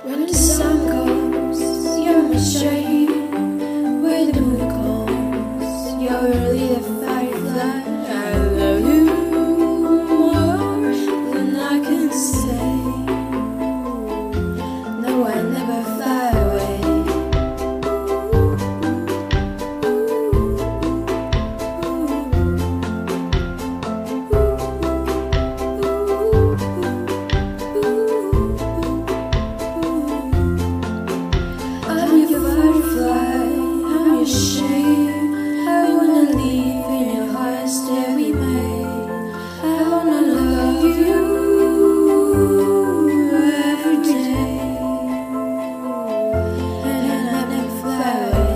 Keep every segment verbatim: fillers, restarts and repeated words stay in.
When the sun goes, you're my shade. When the moon comes, you're really the firefly. I love you more than I can say. No, I never fly away. I'm your firefly, I'm your shade. I wanna live in your hearts that we made. I wanna love you every day, and I never fly away.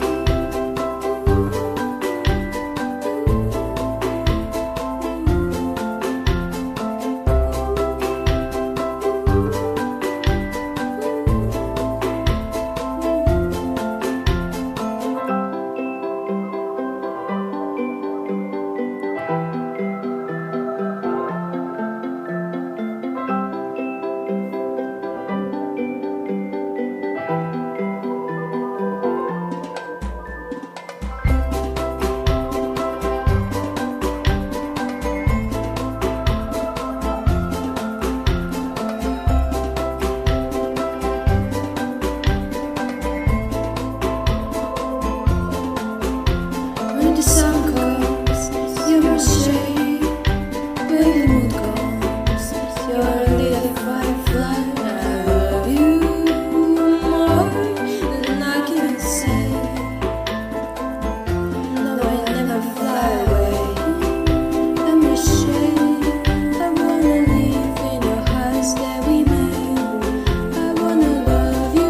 When the sun comes, you're my shade. When the moon comes, you're a little firefly. I love you more than I can say. No, I never fly away. I'm your shade. I wanna live in your hearts that we made. I wanna love you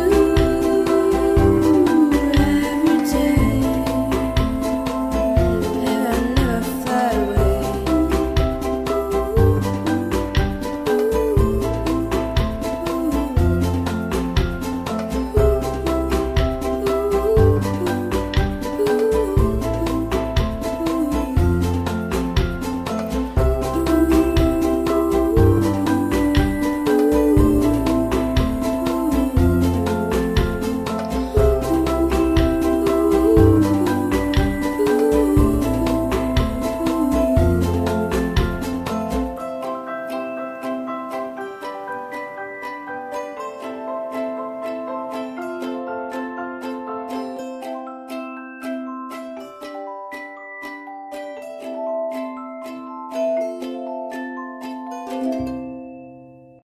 every day, and I never fly away. Thank you.